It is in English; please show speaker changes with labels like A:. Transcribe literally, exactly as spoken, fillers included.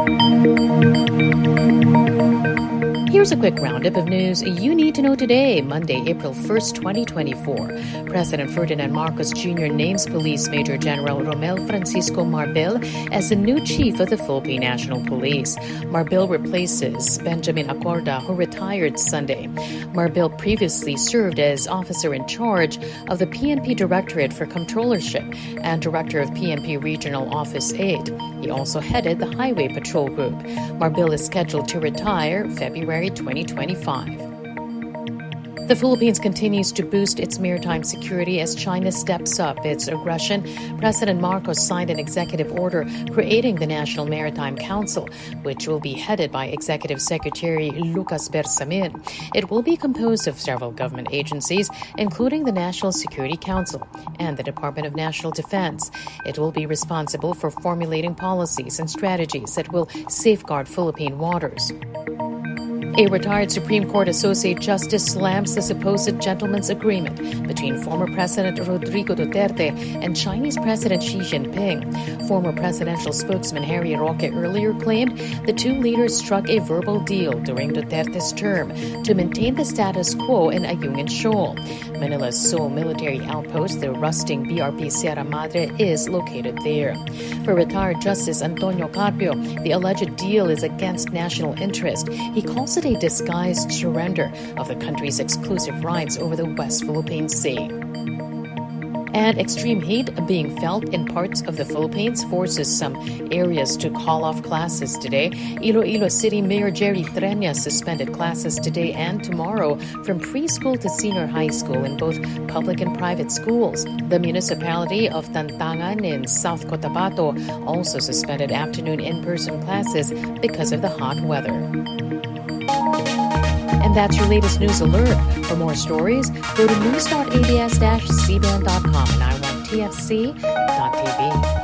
A: Here's a quick roundup of news you need to know today, Monday, April first, twenty twenty-four. President Ferdinand Marcos Junior names Police Major General Romel Francisco Marbil as the new chief of the Philippine National Police. Marbil replaces Benjamin Acorda, who retired Sunday. Marbil previously served as officer in charge of the P N P Directorate for Controllership and director of P N P Regional Office eight. He also headed the Highway Patrol Group. Marbil is scheduled to retire February twenty twenty-five. The Philippines continues to boost its maritime security as China steps up its aggression. President Marcos signed an executive order creating the National Maritime Council, which will be headed by Executive Secretary Lucas Bersamin. It will be composed of several government agencies, including the National Security Council and the Department of National Defense. It will be responsible for formulating policies and strategies that will safeguard Philippine waters. A retired Supreme Court Associate Justice slams the supposed gentleman's agreement between former President Rodrigo Duterte and Chinese President Xi Jinping. Former presidential spokesman Harry Roque earlier claimed the two leaders struck a verbal deal during Duterte's term to maintain the status quo in Ayungin Shoal. Manila's sole military outpost, the rusting B R P Sierra Madre, is located there. For retired Justice Antonio Carpio, the alleged deal is against national interest. He calls it a disguised surrender of the country's exclusive rights over the West Philippine Sea. And extreme heat being felt in parts of the Philippines forces some areas to call off classes today. Iloilo City Mayor Jerry Treñas suspended classes today and tomorrow from preschool to senior high school in both public and private schools. The municipality of Tantangan in South Cotabato also suspended afternoon in-person classes because of the hot weather. And that's your latest news alert. For more stories, go to news dot a b s dash c ban dot com and I want T F C dot t v.